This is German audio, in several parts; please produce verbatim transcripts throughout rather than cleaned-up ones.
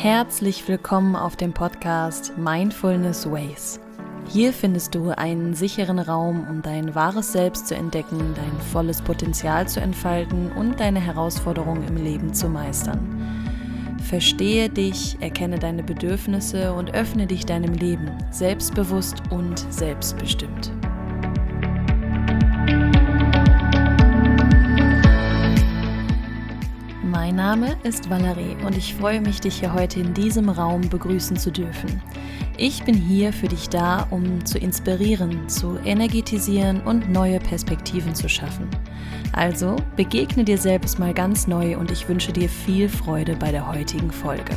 Herzlich willkommen auf dem Podcast Mindfulness Ways. Hier findest du einen sicheren Raum, um dein wahres Selbst zu entdecken, dein volles Potenzial zu entfalten und deine Herausforderungen im Leben zu meistern. Verstehe dich, erkenne deine Bedürfnisse und öffne dich deinem Leben, selbstbewusst und selbstbestimmt. Mein Name ist Valerie und ich freue mich, dich hier heute in diesem Raum begrüßen zu dürfen. Ich bin hier für dich da, um zu inspirieren, zu energetisieren und neue Perspektiven zu schaffen. Also begegne dir selbst mal ganz neu und ich wünsche dir viel Freude bei der heutigen Folge.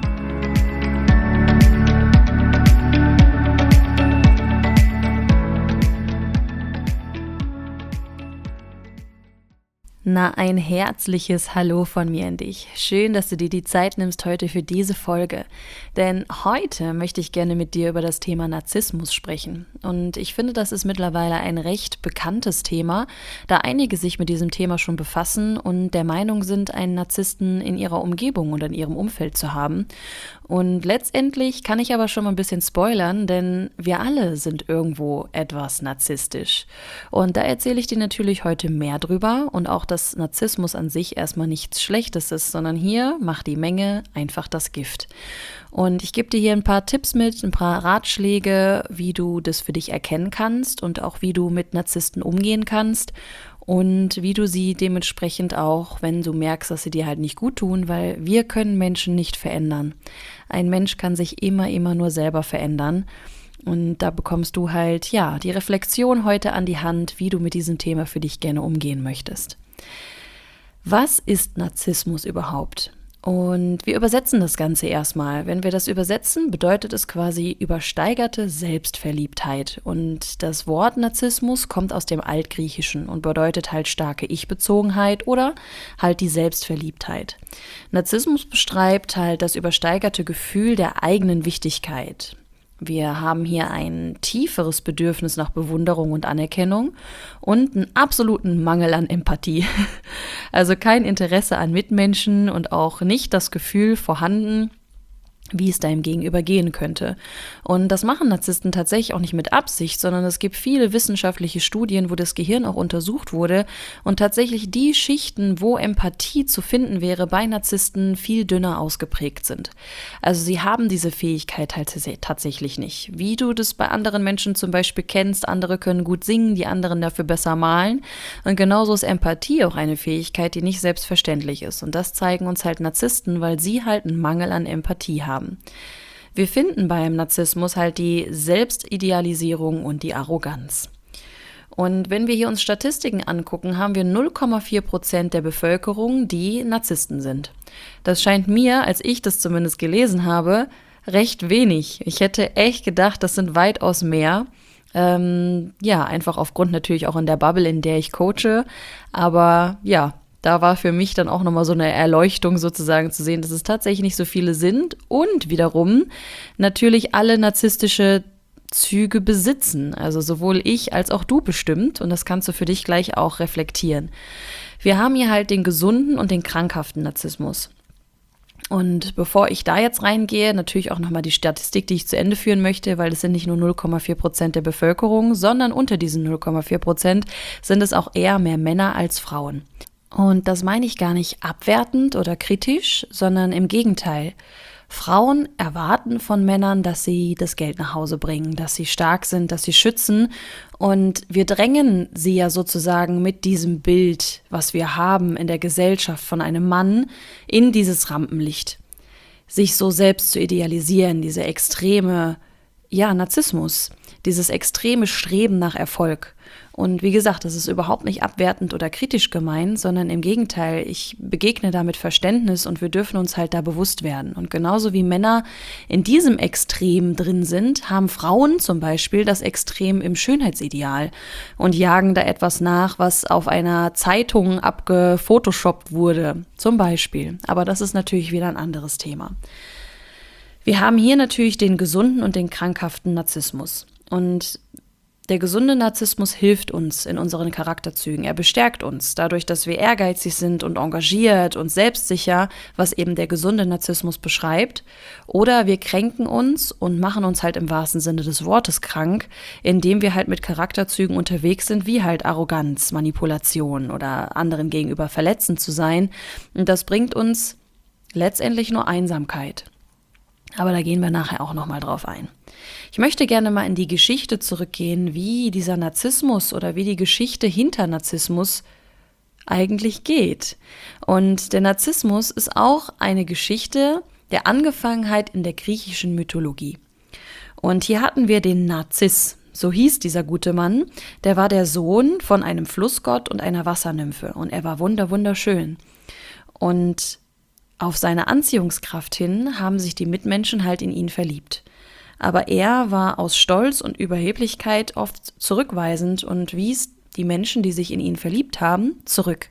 Na, ein herzliches Hallo von mir an dich. Schön, dass du dir die Zeit nimmst heute für diese Folge. Denn heute möchte ich gerne mit dir über das Thema Narzissmus sprechen. Und ich finde, das ist mittlerweile ein recht bekanntes Thema, da einige sich mit diesem Thema schon befassen und der Meinung sind, einen Narzissten in ihrer Umgebung oder in ihrem Umfeld zu haben. Und letztendlich kann ich aber schon mal ein bisschen spoilern, denn wir alle sind irgendwo etwas narzisstisch. Und da erzähle ich dir natürlich heute mehr drüber und auch, dass Narzissmus an sich erstmal nichts Schlechtes ist, sondern hier macht die Menge einfach das Gift. Und ich gebe dir hier ein paar Tipps mit, ein paar Ratschläge, wie du das für dich erkennen kannst und auch wie du mit Narzissten umgehen kannst und wie du sie dementsprechend auch, wenn du merkst, dass sie dir halt nicht gut tun, weil wir können Menschen nicht verändern. Ein Mensch kann sich immer, immer nur selber verändern. Und da bekommst du halt, ja, die Reflexion heute an die Hand, wie du mit diesem Thema für dich gerne umgehen möchtest. Was ist Narzissmus überhaupt? Und wir übersetzen das Ganze erstmal. Wenn wir das übersetzen, bedeutet es quasi übersteigerte Selbstverliebtheit. Und das Wort Narzissmus kommt aus dem Altgriechischen und bedeutet halt starke Ich-Bezogenheit oder halt die Selbstverliebtheit. Narzissmus beschreibt halt das übersteigerte Gefühl der eigenen Wichtigkeit. Wir haben hier ein tieferes Bedürfnis nach Bewunderung und Anerkennung und einen absoluten Mangel an Empathie. Also kein Interesse an Mitmenschen und auch nicht das Gefühl vorhanden, wie es deinem Gegenüber gehen könnte. Und das machen Narzissten tatsächlich auch nicht mit Absicht, sondern es gibt viele wissenschaftliche Studien, wo das Gehirn auch untersucht wurde und tatsächlich die Schichten, wo Empathie zu finden wäre, bei Narzissten viel dünner ausgeprägt sind. Also sie haben diese Fähigkeit halt tatsächlich nicht. Wie du das bei anderen Menschen zum Beispiel kennst, andere können gut singen, die anderen dafür besser malen. Und genauso ist Empathie auch eine Fähigkeit, die nicht selbstverständlich ist. Und das zeigen uns halt Narzissten, weil sie halt einen Mangel an Empathie haben. Wir finden beim Narzissmus halt die Selbstidealisierung und die Arroganz. Und wenn wir hier uns Statistiken angucken, haben wir null Komma vier Prozent der Bevölkerung, die Narzissten sind. Das scheint mir, als ich das zumindest gelesen habe, recht wenig. Ich hätte echt gedacht, das sind weitaus mehr. Ähm, ja, einfach aufgrund natürlich auch in der Bubble, in der ich coache. Aber ja, da war für mich dann auch nochmal so eine Erleuchtung sozusagen zu sehen, dass es tatsächlich nicht so viele sind und wiederum natürlich alle narzisstische Züge besitzen. Also sowohl ich als auch du bestimmt und das kannst du für dich gleich auch reflektieren. Wir haben hier halt den gesunden und den krankhaften Narzissmus. Und bevor ich da jetzt reingehe, natürlich auch nochmal die Statistik, die ich zu Ende führen möchte, weil es sind nicht nur null Komma vier Prozent der Bevölkerung, sondern unter diesen null Komma vier Prozent sind es auch eher mehr Männer als Frauen. Und das meine ich gar nicht abwertend oder kritisch, sondern im Gegenteil. Frauen erwarten von Männern, dass sie das Geld nach Hause bringen, dass sie stark sind, dass sie schützen. Und wir drängen sie ja sozusagen mit diesem Bild, was wir haben in der Gesellschaft von einem Mann, in dieses Rampenlicht. Sich so selbst zu idealisieren, diese extreme, ja, Narzissmus, dieses extreme Streben nach Erfolg. Und wie gesagt, das ist überhaupt nicht abwertend oder kritisch gemeint, sondern im Gegenteil, ich begegne da mit Verständnis und wir dürfen uns halt da bewusst werden. Und genauso wie Männer in diesem Extrem drin sind, haben Frauen zum Beispiel das Extrem im Schönheitsideal und jagen da etwas nach, was auf einer Zeitung abgefotoshoppt wurde, zum Beispiel. Aber das ist natürlich wieder ein anderes Thema. Wir haben hier natürlich den gesunden und den krankhaften Narzissmus. Und der gesunde Narzissmus hilft uns in unseren Charakterzügen. Er bestärkt uns dadurch, dass wir ehrgeizig sind und engagiert und selbstsicher, was eben der gesunde Narzissmus beschreibt. Oder wir kränken uns und machen uns halt im wahrsten Sinne des Wortes krank, indem wir halt mit Charakterzügen unterwegs sind, wie halt Arroganz, Manipulation oder anderen gegenüber verletzend zu sein. Und das bringt uns letztendlich nur Einsamkeit. Aber da gehen wir nachher auch nochmal drauf ein. Ich möchte gerne mal in die Geschichte zurückgehen, wie dieser Narzissmus oder wie die Geschichte hinter Narzissmus eigentlich geht. Und der Narzissmus ist auch eine Geschichte der Angefangenheit in der griechischen Mythologie. Und hier hatten wir den Narziss, so hieß dieser gute Mann. Der war der Sohn von einem Flussgott und einer Wassernymphe und er war wunder wunderschön. Und auf seine Anziehungskraft hin haben sich die Mitmenschen halt in ihn verliebt. Aber er war aus Stolz und Überheblichkeit oft zurückweisend und wies die Menschen, die sich in ihn verliebt haben, zurück.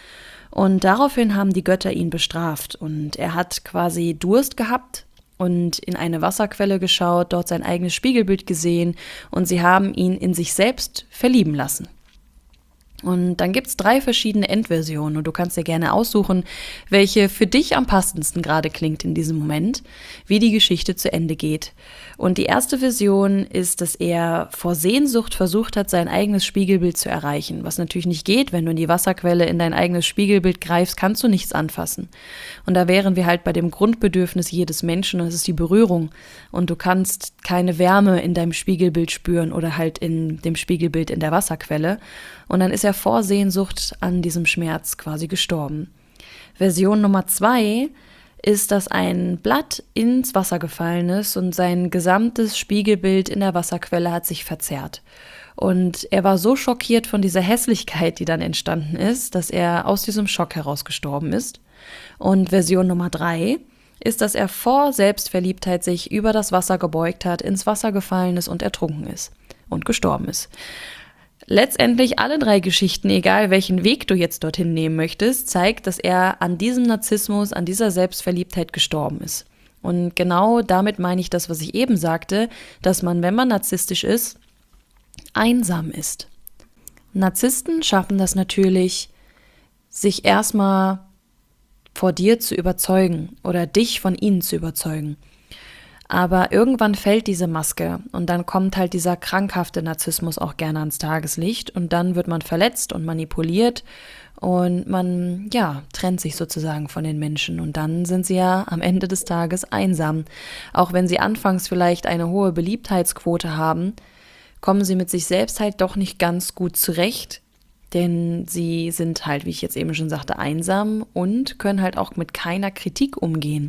Und daraufhin haben die Götter ihn bestraft und er hat quasi Durst gehabt und in eine Wasserquelle geschaut, dort sein eigenes Spiegelbild gesehen und sie haben ihn in sich selbst verlieben lassen. Und dann gibt es drei verschiedene Endversionen und du kannst dir gerne aussuchen, welche für dich am passendsten gerade klingt in diesem Moment, wie die Geschichte zu Ende geht. Und die erste Version ist, dass er vor Sehnsucht versucht hat, sein eigenes Spiegelbild zu erreichen, was natürlich nicht geht. Wenn du in die Wasserquelle in dein eigenes Spiegelbild greifst, kannst du nichts anfassen. Und da wären wir halt bei dem Grundbedürfnis jedes Menschen und das ist die Berührung. Und du kannst keine Wärme in deinem Spiegelbild spüren oder halt in dem Spiegelbild in der Wasserquelle. Und dann ist er vor Sehnsucht an diesem Schmerz quasi gestorben. Version Nummer zwei ist, dass ein Blatt ins Wasser gefallen ist und sein gesamtes Spiegelbild in der Wasserquelle hat sich verzerrt. Und er war so schockiert von dieser Hässlichkeit, die dann entstanden ist, dass er aus diesem Schock heraus gestorben ist. Und Version Nummer drei ist, dass er vor Selbstverliebtheit sich über das Wasser gebeugt hat, ins Wasser gefallen ist und ertrunken ist und gestorben ist. Letztendlich alle drei Geschichten, egal welchen Weg du jetzt dorthin nehmen möchtest, zeigt, dass er an diesem Narzissmus, an dieser Selbstverliebtheit gestorben ist. Und genau damit meine ich das, was ich eben sagte, dass man, wenn man narzisstisch ist, einsam ist. Narzissten schaffen das natürlich, sich erstmal vor dir zu überzeugen oder dich von ihnen zu überzeugen. Aber irgendwann fällt diese Maske und dann kommt halt dieser krankhafte Narzissmus auch gerne ans Tageslicht und dann wird man verletzt und manipuliert und man, ja, trennt sich sozusagen von den Menschen und dann sind sie ja am Ende des Tages einsam. Auch wenn sie anfangs vielleicht eine hohe Beliebtheitsquote haben, kommen sie mit sich selbst halt doch nicht ganz gut zurecht, denn sie sind halt, wie ich jetzt eben schon sagte, einsam und können halt auch mit keiner Kritik umgehen.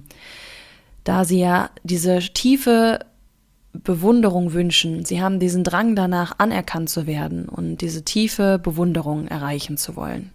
Da sie ja diese tiefe Bewunderung wünschen. Sie haben diesen Drang danach, anerkannt zu werden und diese tiefe Bewunderung erreichen zu wollen.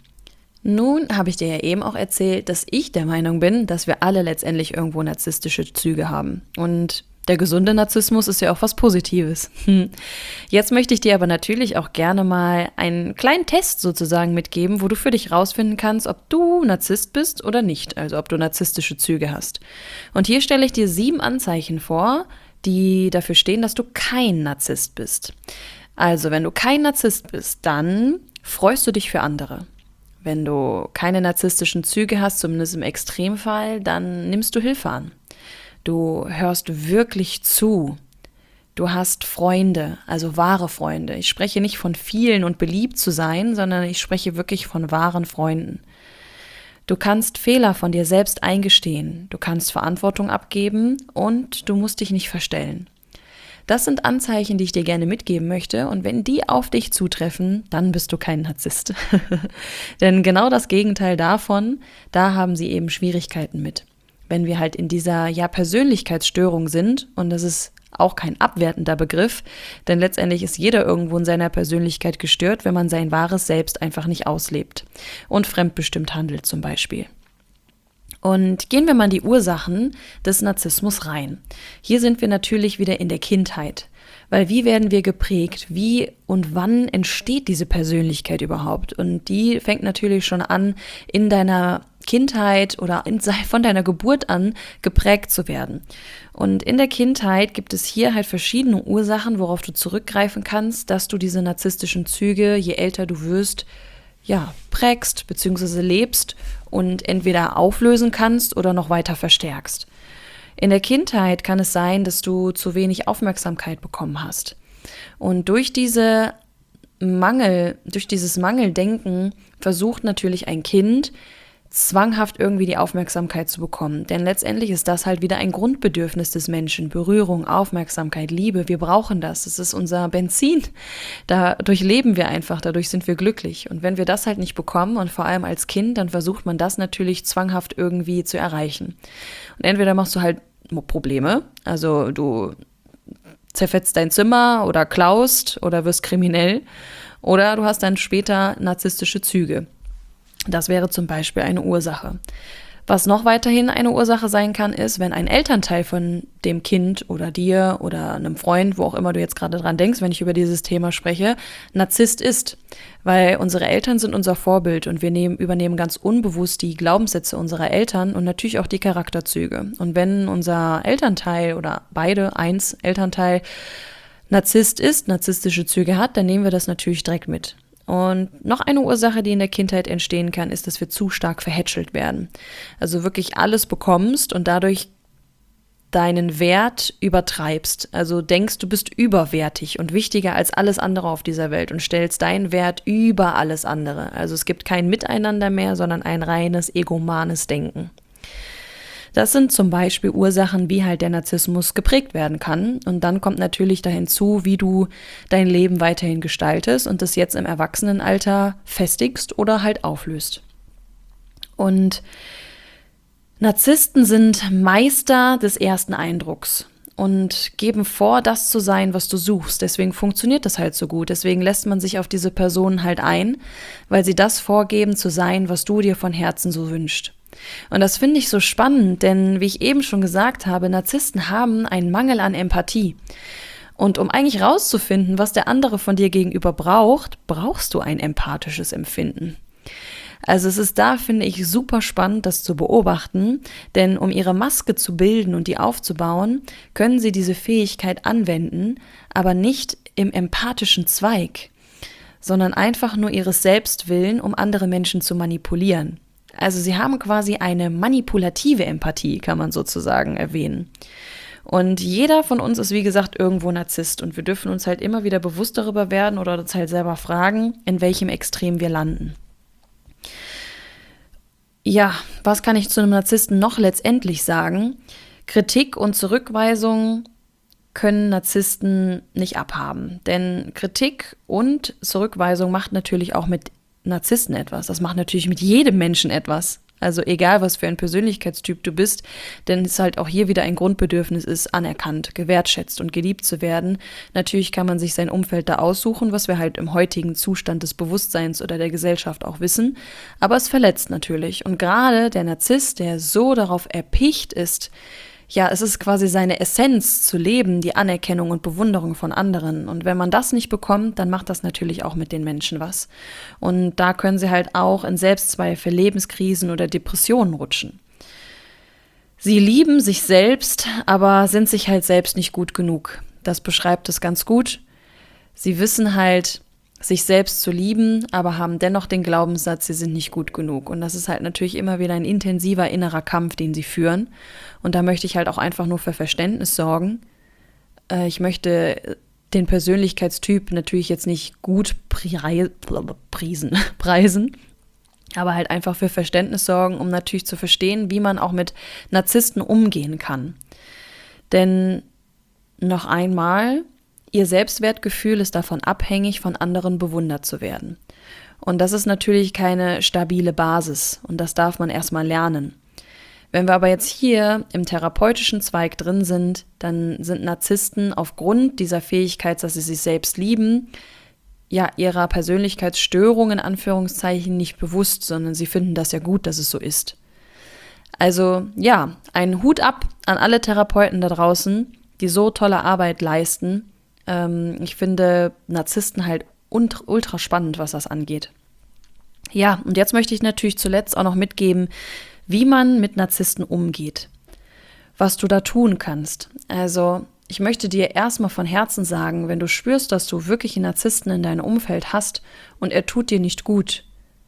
Nun habe ich dir ja eben auch erzählt, dass ich der Meinung bin, dass wir alle letztendlich irgendwo narzisstische Züge haben. Und der gesunde Narzissmus ist ja auch was Positives. Jetzt möchte ich dir aber natürlich auch gerne mal einen kleinen Test sozusagen mitgeben, wo du für dich rausfinden kannst, ob du Narzisst bist oder nicht, also ob du narzisstische Züge hast. Und hier stelle ich dir sieben Anzeichen vor, die dafür stehen, dass du kein Narzisst bist. Also, wenn du kein Narzisst bist, dann freust du dich für andere. Wenn du keine narzisstischen Züge hast, zumindest im Extremfall, dann nimmst du Hilfe an. Du hörst wirklich zu. Du hast Freunde, also wahre Freunde. Ich spreche nicht von vielen und beliebt zu sein, sondern ich spreche wirklich von wahren Freunden. Du kannst Fehler von dir selbst eingestehen. Du kannst Verantwortung abgeben und du musst dich nicht verstellen. Das sind Anzeichen, die ich dir gerne mitgeben möchte und wenn die auf dich zutreffen, dann bist du kein Narzisst. Denn genau das Gegenteil davon, da haben sie eben Schwierigkeiten mit. Wenn wir halt in dieser ja, Persönlichkeitsstörung sind, und das ist auch kein abwertender Begriff, denn letztendlich ist jeder irgendwo in seiner Persönlichkeit gestört, wenn man sein wahres Selbst einfach nicht auslebt und fremdbestimmt handelt zum Beispiel. Und gehen wir mal in die Ursachen des Narzissmus rein. Hier sind wir natürlich wieder in der Kindheit, weil wie werden wir geprägt, wie und wann entsteht diese Persönlichkeit überhaupt? Und die fängt natürlich schon an in deiner Kindheit oder in, von deiner Geburt an geprägt zu werden. Und in der Kindheit gibt es hier halt verschiedene Ursachen, worauf du zurückgreifen kannst, dass du diese narzisstischen Züge, je älter du wirst, ja, prägst bzw. lebst und entweder auflösen kannst oder noch weiter verstärkst. In der Kindheit kann es sein, dass du zu wenig Aufmerksamkeit bekommen hast. Und durch diese Mangel, durch dieses Mangeldenken versucht natürlich ein Kind, zwanghaft irgendwie die Aufmerksamkeit zu bekommen. Denn letztendlich ist das halt wieder ein Grundbedürfnis des Menschen. Berührung, Aufmerksamkeit, Liebe, wir brauchen das. Das ist unser Benzin. Dadurch leben wir einfach, dadurch sind wir glücklich. Und wenn wir das halt nicht bekommen und vor allem als Kind, dann versucht man das natürlich zwanghaft irgendwie zu erreichen. Und entweder machst du halt Probleme, also du zerfetzt dein Zimmer oder klaust oder wirst kriminell, oder du hast dann später narzisstische Züge. Das wäre zum Beispiel eine Ursache. Was noch weiterhin eine Ursache sein kann, ist, wenn ein Elternteil von dem Kind oder dir oder einem Freund, wo auch immer du jetzt gerade dran denkst, wenn ich über dieses Thema spreche, Narzisst ist. Weil unsere Eltern sind unser Vorbild und wir nehmen, übernehmen ganz unbewusst die Glaubenssätze unserer Eltern und natürlich auch die Charakterzüge. Und wenn unser Elternteil oder beide, eins Elternteil, Narzisst ist, narzisstische Züge hat, dann nehmen wir das natürlich direkt mit. Und noch eine Ursache, die in der Kindheit entstehen kann, ist, dass wir zu stark verhätschelt werden. Also wirklich alles bekommst und dadurch deinen Wert übertreibst. Also denkst, du bist überwertig und wichtiger als alles andere auf dieser Welt und stellst deinen Wert über alles andere. Also es gibt kein Miteinander mehr, sondern ein reines egomanes Denken. Das sind zum Beispiel Ursachen, wie halt der Narzissmus geprägt werden kann. Und dann kommt natürlich da hinzu, wie du dein Leben weiterhin gestaltest und das jetzt im Erwachsenenalter festigst oder halt auflöst. Und Narzissten sind Meister des ersten Eindrucks und geben vor, das zu sein, was du suchst. Deswegen funktioniert das halt so gut. Deswegen lässt man sich auf diese Personen halt ein, weil sie das vorgeben zu sein, was du dir von Herzen so wünschst. Und das finde ich so spannend, denn wie ich eben schon gesagt habe, Narzissten haben einen Mangel an Empathie. Und um eigentlich rauszufinden, was der andere von dir gegenüber braucht, brauchst du ein empathisches Empfinden. Also es ist da, finde ich, super spannend, das zu beobachten, denn um ihre Maske zu bilden und die aufzubauen, können sie diese Fähigkeit anwenden, aber nicht im empathischen Zweig, sondern einfach nur ihres Selbstwillen, um andere Menschen zu manipulieren. Also sie haben quasi eine manipulative Empathie, kann man sozusagen erwähnen. Und jeder von uns ist, wie gesagt, irgendwo Narzisst. Und wir dürfen uns halt immer wieder bewusst darüber werden oder uns halt selber fragen, in welchem Extrem wir landen. Ja, was kann ich zu einem Narzissten noch letztendlich sagen? Kritik und Zurückweisung können Narzissten nicht abhaben. Denn Kritik und Zurückweisung macht natürlich auch mit Narzissten etwas. Das macht natürlich mit jedem Menschen etwas. Also egal, was für ein Persönlichkeitstyp du bist, denn es halt auch hier wieder ein Grundbedürfnis ist, anerkannt, gewertschätzt und geliebt zu werden. Natürlich kann man sich sein Umfeld da aussuchen, was wir halt im heutigen Zustand des Bewusstseins oder der Gesellschaft auch wissen. Aber es verletzt natürlich. Und gerade der Narzisst, der so darauf erpicht ist, ja, es ist quasi seine Essenz zu leben, die Anerkennung und Bewunderung von anderen. Und wenn man das nicht bekommt, dann macht das natürlich auch mit den Menschen was. Und da können sie halt auch in Selbstzweifel, Lebenskrisen oder Depressionen rutschen. Sie lieben sich selbst, aber sind sich halt selbst nicht gut genug. Das beschreibt es ganz gut. Sie wissen halt, sich selbst zu lieben, aber haben dennoch den Glaubenssatz, sie sind nicht gut genug. Und das ist halt natürlich immer wieder ein intensiver innerer Kampf, den sie führen. Und da möchte ich halt auch einfach nur für Verständnis sorgen. Äh, ich möchte den Persönlichkeitstyp natürlich jetzt nicht gut pri- priesen, preisen, aber halt einfach für Verständnis sorgen, um natürlich zu verstehen, wie man auch mit Narzissten umgehen kann. Denn noch einmal, ihr Selbstwertgefühl ist davon abhängig, von anderen bewundert zu werden. Und das ist natürlich keine stabile Basis und das darf man erstmal lernen. Wenn wir aber jetzt hier im therapeutischen Zweig drin sind, dann sind Narzissten aufgrund dieser Fähigkeit, dass sie sich selbst lieben, ja, ihrer Persönlichkeitsstörung in Anführungszeichen nicht bewusst, sondern sie finden das ja gut, dass es so ist. Also ja, einen Hut ab an alle Therapeuten da draußen, die so tolle Arbeit leisten. Ich finde Narzissten halt ultra spannend, was das angeht. Ja, und jetzt möchte ich natürlich zuletzt auch noch mitgeben, wie man mit Narzissten umgeht, was du da tun kannst. Also ich möchte dir erstmal von Herzen sagen, wenn du spürst, dass du wirklich einen Narzissten in deinem Umfeld hast und er tut dir nicht gut,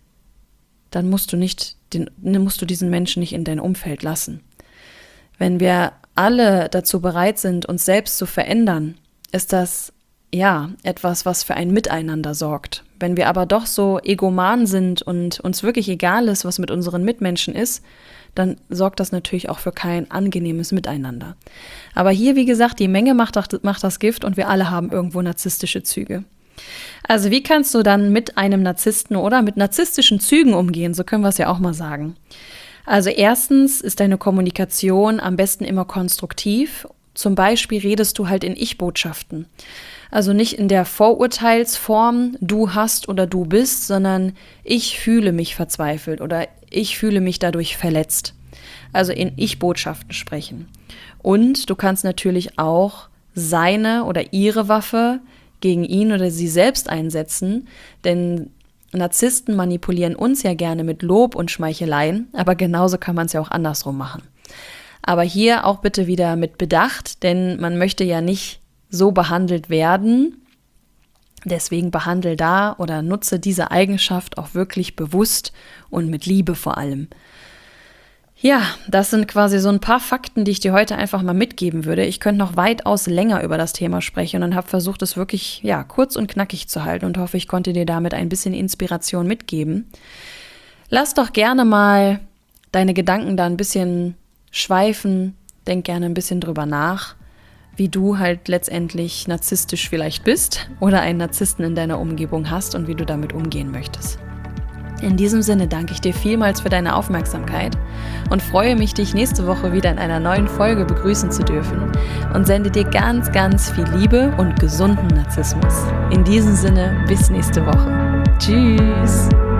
dann musst du nicht den, musst du diesen Menschen nicht in dein Umfeld lassen. Wenn wir alle dazu bereit sind, uns selbst zu verändern, ist das ja etwas, was für ein Miteinander sorgt. Wenn wir aber doch so egoman sind und uns wirklich egal ist, was mit unseren Mitmenschen ist, dann sorgt das natürlich auch für kein angenehmes Miteinander. Aber hier, wie gesagt, die Menge macht das, macht das Gift und wir alle haben irgendwo narzisstische Züge. Also wie kannst du dann mit einem Narzissten oder mit narzisstischen Zügen umgehen? So können wir es ja auch mal sagen. Also erstens ist deine Kommunikation am besten immer konstruktiv. Zum Beispiel redest du halt in Ich-Botschaften. Also nicht in der Vorurteilsform, du hast oder du bist, sondern ich fühle mich verzweifelt oder ich fühle mich dadurch verletzt. Also in Ich-Botschaften sprechen. Und du kannst natürlich auch seine oder ihre Waffe gegen ihn oder sie selbst einsetzen, denn Narzissten manipulieren uns ja gerne mit Lob und Schmeicheleien, aber genauso kann man es ja auch andersrum machen. Aber hier auch bitte wieder mit Bedacht, denn man möchte ja nicht so behandelt werden. Deswegen behandle da oder nutze diese Eigenschaft auch wirklich bewusst und mit Liebe vor allem. Ja, das sind quasi so ein paar Fakten, die ich dir heute einfach mal mitgeben würde. Ich könnte noch weitaus länger über das Thema sprechen und habe versucht, es wirklich ja, kurz und knackig zu halten und hoffe, ich konnte dir damit ein bisschen Inspiration mitgeben. Lass doch gerne mal deine Gedanken da ein bisschen schweifen, denk gerne ein bisschen drüber nach, wie du halt letztendlich narzisstisch vielleicht bist oder einen Narzissten in deiner Umgebung hast und wie du damit umgehen möchtest. In diesem Sinne danke ich dir vielmals für deine Aufmerksamkeit und freue mich, dich nächste Woche wieder in einer neuen Folge begrüßen zu dürfen und sende dir ganz, ganz viel Liebe und gesunden Narzissmus. In diesem Sinne, bis nächste Woche. Tschüss!